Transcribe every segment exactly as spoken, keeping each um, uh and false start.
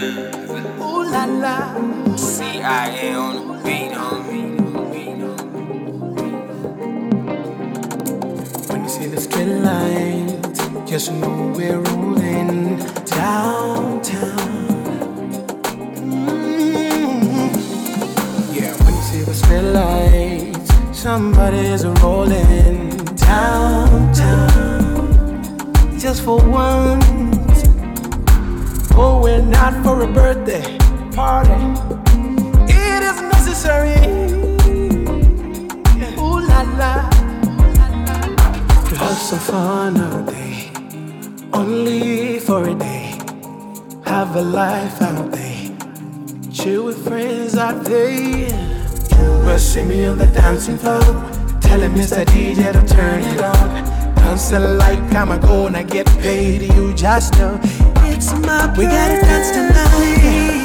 Ooh la la. C I A on the beat, on me. When you see the street lights, just know we're rolling downtown. Mm-hmm. Yeah, when you see the street lights, somebody's rolling downtown. Just for once, oh, we're not for a birthday party. It is necessary. Ooh la la. To have some fun out there, only for a day. Have a life out there, chill with friends out there. Well, see me on the dancing floor, telling Mister D J to turn it on. Dancing like I'm gonna get paid, you just know it's my birthday. We gotta dance tonight,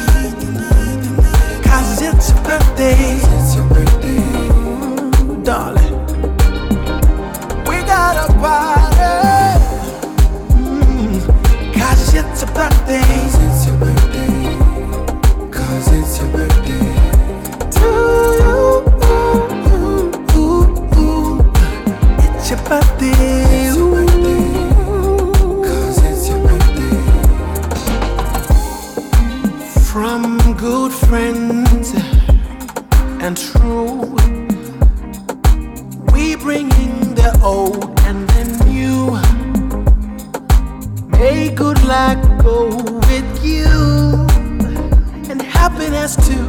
cause it's your birthday. It's your birthday, darling. We gotta party, mm, cause it's your birthday. It's your birthday, cause it's your birthday. To you, ooh, ooh, ooh. It's your birthday. It's your birthday, cause it's your birthday. From good friends and true, we bringing the old and the new. May good luck go with you, and happiness too.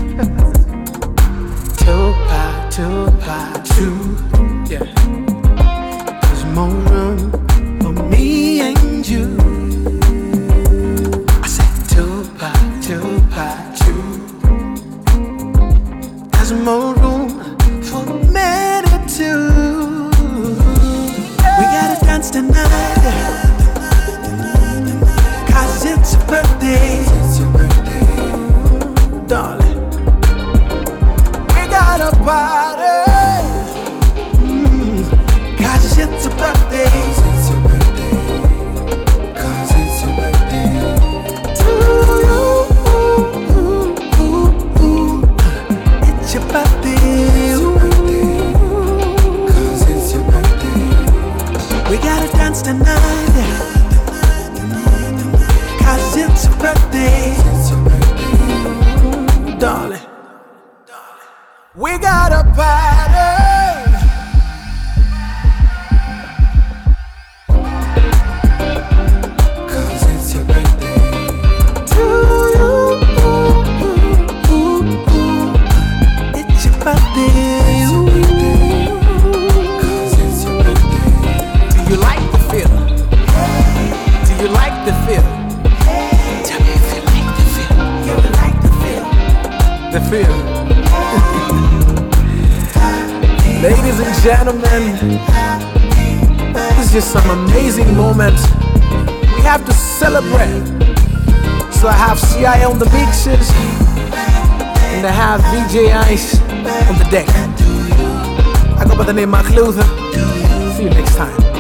Tupa, tupa, two, yeah. There's more room for me and you. I said tupa, tupa, two. There's more room for many too. We gotta dance tonight, cause it's your birthday. It's your birthday, darling. We gotta party, mm, cause it's your birthday. It's your birthday, cause it's your birthday. To you, ooh, ooh, ooh, ooh. It's your birthday. It's your birthday, cause it's your birthday. We gotta dance tonight, cause it's your birthday. It's your birthday, darling. We gotta party, cause it's your birthday. To you, ooh, ooh, ooh, ooh. It's your birthday. Cause it's your birthday. Do you like the feel? Do you like the feel? Tell me if you like the feel. You like the feel. The feel. Ladies and gentlemen, this is just some amazing moment. We have to celebrate. So I have C I A on the mixes, and I have D J Ice on the deck. I go by the name Mark Luther. See you next time.